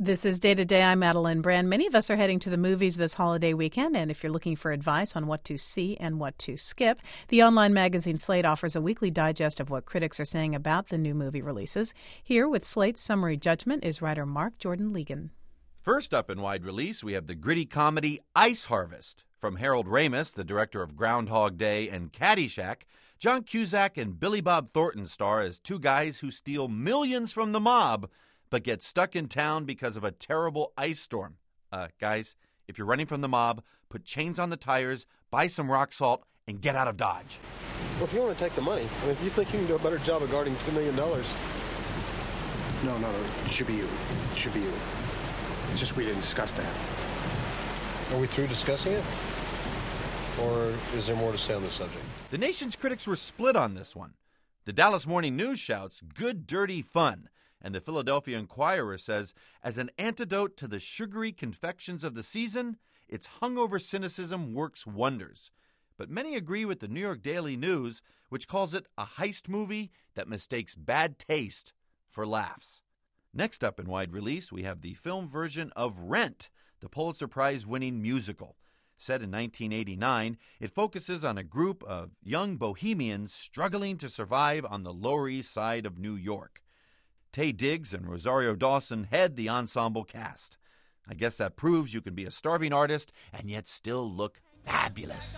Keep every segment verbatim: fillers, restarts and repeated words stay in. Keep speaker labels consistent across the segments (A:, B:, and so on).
A: This is Day to Day. I'm Madeline Brand. Many of us are heading to the movies this holiday weekend, and if you're looking for advice on what to see and what to skip, the online magazine Slate offers a weekly digest of what critics are saying about the new movie releases. Here with Slate's summary judgment is writer Mark Jordan Legan.
B: First up in wide release, we have the gritty comedy Ice Harvest. From Harold Ramis, the director of Groundhog Day and Caddyshack, John Cusack and Billy Bob Thornton star as two guys who steal millions from the mob but get stuck in town because of a terrible ice storm. Uh, guys, if you're running from the mob, put chains on the tires, buy some rock salt, and get out of Dodge.
C: Well, if you want to take the money, I mean, if you think you can do a better job of guarding two million dollars.
D: No, no, no, it should be you. It should be you. It's just we didn't discuss that.
C: Are we through discussing it? Or is there more to say on the subject?
B: The nation's critics were split on this one. The Dallas Morning News shouts, good, dirty fun. And the Philadelphia Inquirer says, as an antidote to the sugary confections of the season, its hungover cynicism works wonders. But many agree with the New York Daily News, which calls it a heist movie that mistakes bad taste for laughs. Next up in wide release, we have the film version of Rent, the Pulitzer Prize-winning musical. Set in nineteen eighty-nine, it focuses on a group of young bohemians struggling to survive on the Lower East Side of New York. Taye Diggs and Rosario Dawson head the ensemble cast. I guess that proves you can be a starving artist and yet still look fabulous.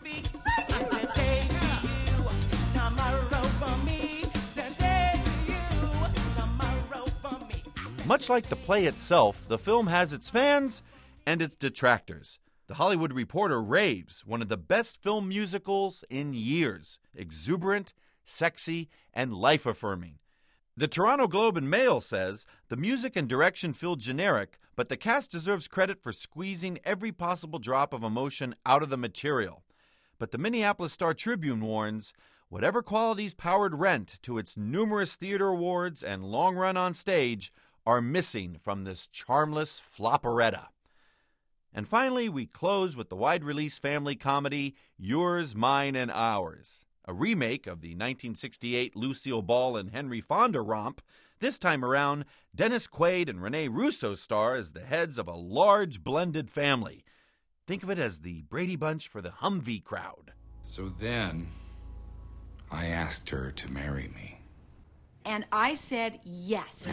B: Much like the play itself, the film has its fans and its detractors. The Hollywood Reporter raves, one of the best film musicals in years. Exuberant, sexy, and life-affirming. The Toronto Globe and Mail says, the music and direction feel generic, but the cast deserves credit for squeezing every possible drop of emotion out of the material. But the Minneapolis Star-Tribune warns, whatever qualities powered Rent to its numerous theater awards and long run on stage are missing from this charmless flopperetta. And finally, we close with the wide-release family comedy Yours, Mine, and Ours. A remake of the nineteen sixty-eight Lucille Ball and Henry Fonda romp. This time around, Dennis Quaid and Rene Russo star as the heads of a large blended family. Think of it as the Brady Bunch for the Humvee crowd.
E: So then, I asked her to marry me.
F: And I said yes.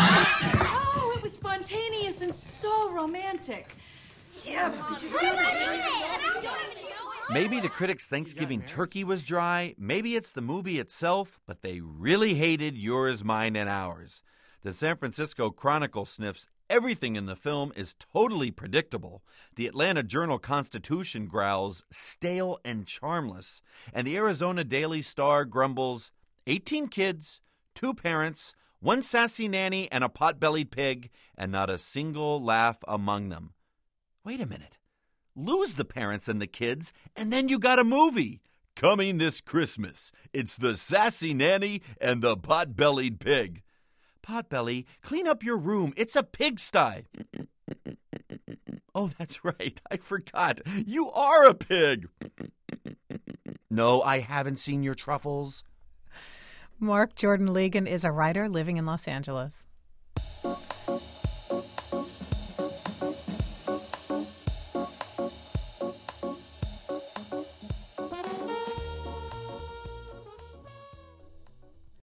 F: Oh, it was spontaneous and so romantic.
G: Yeah, but did you do this?
B: Maybe the critics' Thanksgiving turkey was dry, maybe it's the movie itself, but they really hated Yours, Mine, and Ours. The San Francisco Chronicle sniffs everything in the film is totally predictable. The Atlanta Journal-Constitution growls stale and charmless, and the Arizona Daily Star grumbles eighteen kids, two parents, one sassy nanny, and a pot-bellied pig, and not a single laugh among them. Wait a minute. Lose the parents and the kids, and then you got a movie. Coming this Christmas, it's the Sassy Nanny and the Pot-Bellied Pig. Potbelly, clean up your room. It's a pigsty. Oh, that's right. I forgot. You are a pig. No, I haven't seen your truffles.
A: Mark Jordan Legan is a writer living in Los Angeles.